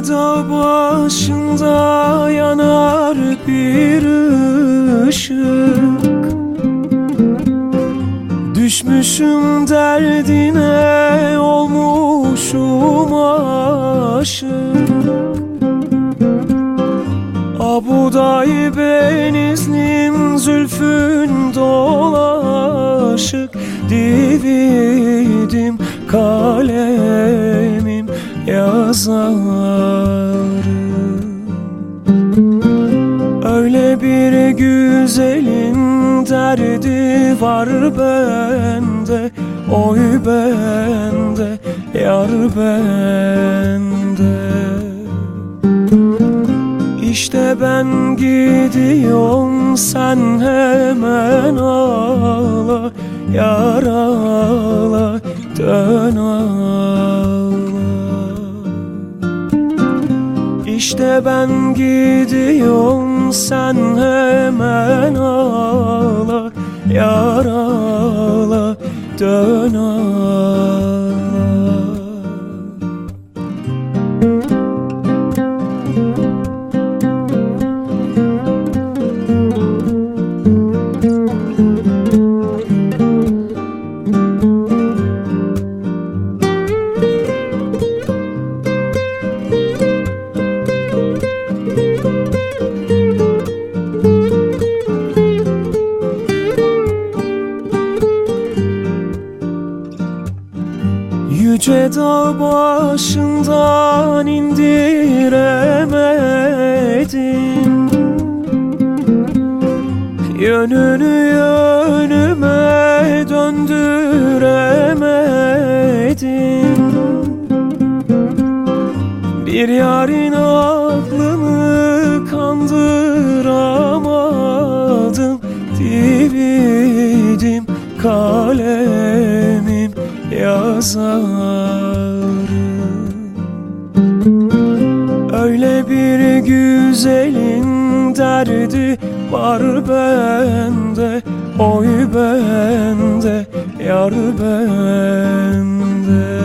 dağ başında yanar bir ışık. Düşmüşüm derdine, olmuşum aşık. Abuday benizlim, zülfün dolaşık. Dividim kalemim yazarım. Öyle bir güzelin derdi var bende, oy bende, yar bende. İşte ben gidiyorum, sen hemen ağla, yar ağla, dön ağla. İşte ben gidiyorum, sen hemen ağla, yar ağla, dön ağla. Yüce dağ başından indiremedim, yönünü yönüme döndüremedim. Bir yarın aklımı kandıramadım. Dividim kalemim yazarım. Öyle bir güzelin derdi var bende, oy bende, yar bende.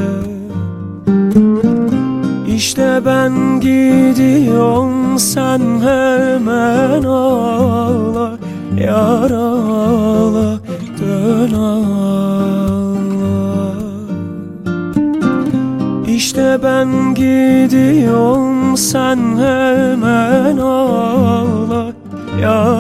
İşte ben gidiyorum, sen hemen ağla, yar ağla, dön ağla. İşte ben gidiyorum, sen hemen ağla, yar